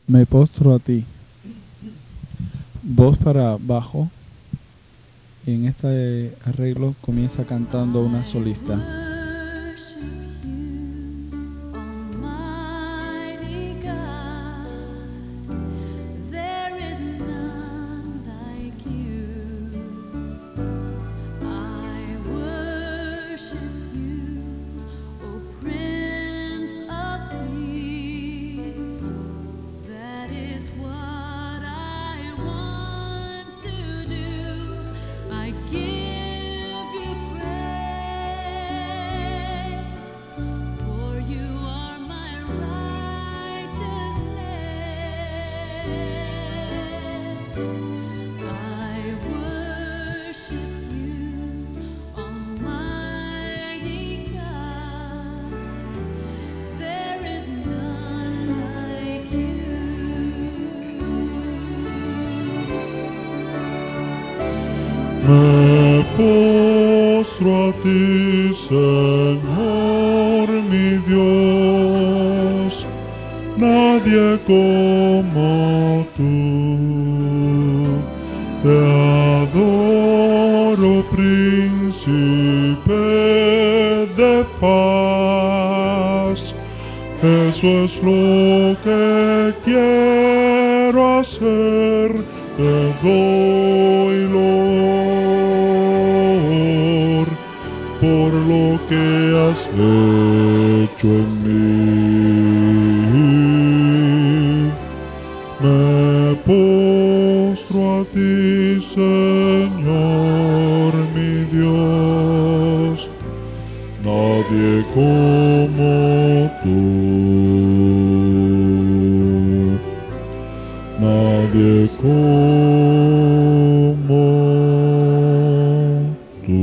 Me postro a ti. Voz para bajo. Y en este arreglo comienza cantando una solista. Me postro a ti, Señor mi Dios, nadie como tú. Te adoro, príncipe de paz. Eso es lo que quiero hacer. Te doy loor por lo que has hecho en mí. Me postro a ti, Señor mi Dios, nadie como tú, nadie como tú.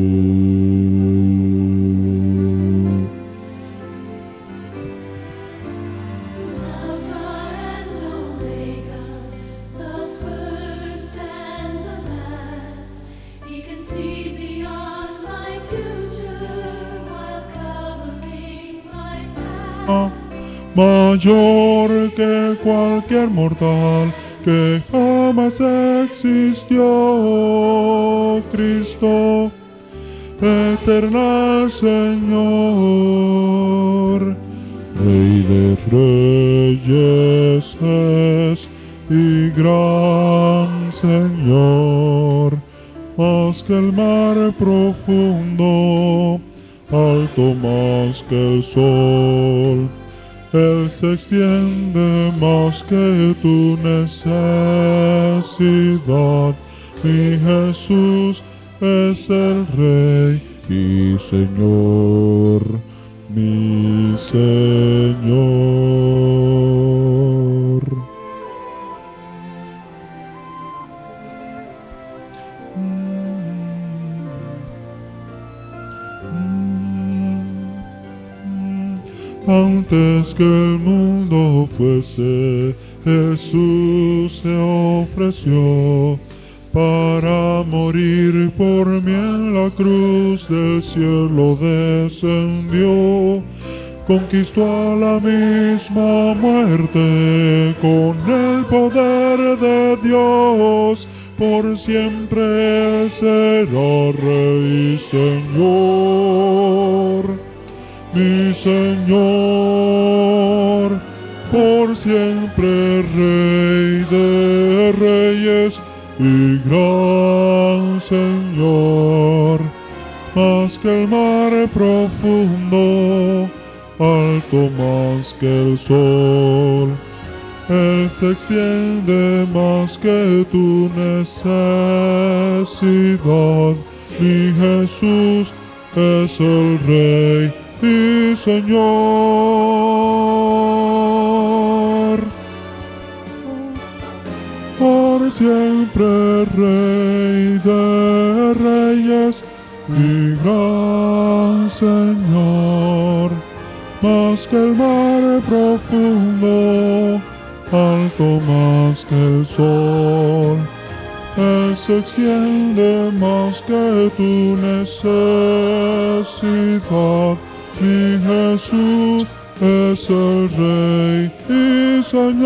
Mayor que cualquier mortal que jamás existió, Cristo, eterno Señor, Rey de reyes es y gran Señor, más que el mar profundo, alto más que el sol. Él se extiende más que tu necesidad. Mi Jesús es el Rey y Señor, mi Señor. Antes que el mundo fuese, Jesús se ofreció para morir por mí en la cruz del cielo descendió. Conquistó a la misma muerte con el poder de Dios. Por siempre Él será Rey y Señor. Mi Señor, por siempre Rey de reyes y gran Señor, más que el mar profundo, alto más que el sol. Él se extiende más que tu necesidad. Mi Jesús es el Rey y Señor, por siempre Rey de reyes y gran Señor, más que el mar profundo, alto más que el sol. Él se extiende más que tu necesidad. Mi Jesús es el Rey y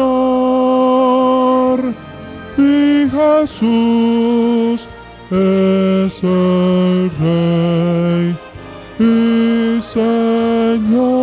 Señor, y Jesús es el Rey y Señor.